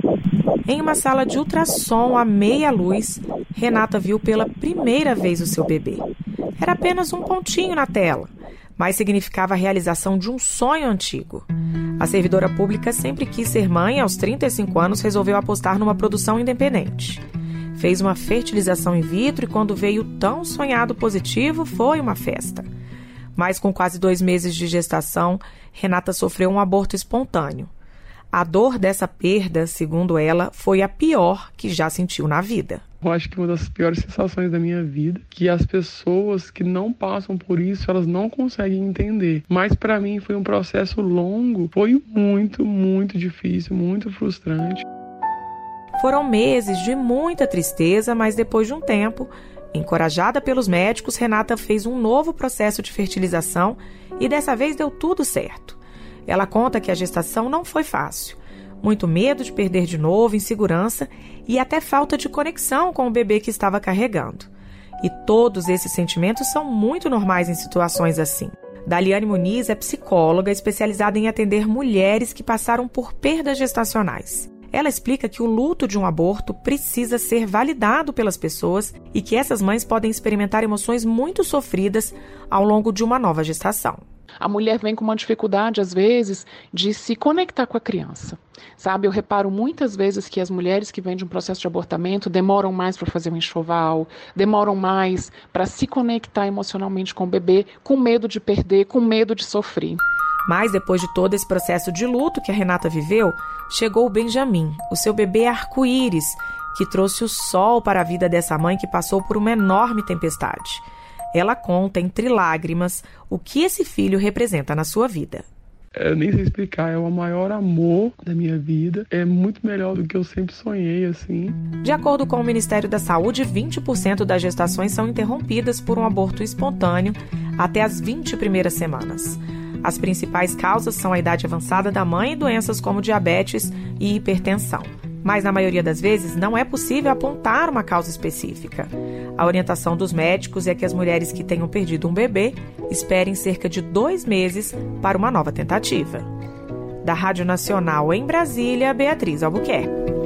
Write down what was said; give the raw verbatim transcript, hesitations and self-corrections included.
Em uma sala de ultrassom à meia luz, Renata viu pela primeira vez o seu bebê. Era apenas um pontinho na tela, mas significava a realização de um sonho antigo. A servidora pública sempre quis ser mãe e aos trinta e cinco anos resolveu apostar numa produção independente. Fez uma fertilização in vitro e quando veio o tão sonhado positivo, foi uma festa. Mas com quase dois meses de gestação, Renata sofreu um aborto espontâneo. A dor dessa perda, segundo ela, foi a pior que já sentiu na vida. Eu acho que uma das piores sensações da minha vida, que as pessoas que não passam por isso, elas não conseguem entender. Mas para mim foi um processo longo, foi muito, muito difícil, muito frustrante. Foram meses de muita tristeza, mas depois de um tempo, encorajada pelos médicos, Renata fez um novo processo de fertilização e dessa vez deu tudo certo. Ela conta que a gestação não foi fácil. Muito medo de perder de novo, insegurança e até falta de conexão com o bebê que estava carregando. E todos esses sentimentos são muito normais em situações assim. Daliane Muniz é psicóloga especializada em atender mulheres que passaram por perdas gestacionais. Ela explica que o luto de um aborto precisa ser validado pelas pessoas e que essas mães podem experimentar emoções muito sofridas ao longo de uma nova gestação. A mulher vem com uma dificuldade, às vezes, de se conectar com a criança. Sabe, eu reparo muitas vezes que as mulheres que vêm de um processo de abortamento demoram mais para fazer um enxoval, demoram mais para se conectar emocionalmente com o bebê, com medo de perder, com medo de sofrer. Mas depois de todo esse processo de luto que a Renata viveu, chegou o Benjamin, o seu bebê arco-íris, que trouxe o sol para a vida dessa mãe que passou por uma enorme tempestade. Ela conta, entre lágrimas, o que esse filho representa na sua vida. Eu nem sei explicar, é o maior amor da minha vida. É muito melhor do que eu sempre sonhei, assim. De acordo com o Ministério da Saúde, vinte por cento das gestações são interrompidas por um aborto espontâneo até as vinte primeiras semanas. As principais causas são a idade avançada da mãe e doenças como diabetes e hipertensão. Mas, na maioria das vezes, não é possível apontar uma causa específica. A orientação dos médicos é que as mulheres que tenham perdido um bebê esperem cerca de dois meses para uma nova tentativa. Da Rádio Nacional em Brasília, Beatriz Albuquerque.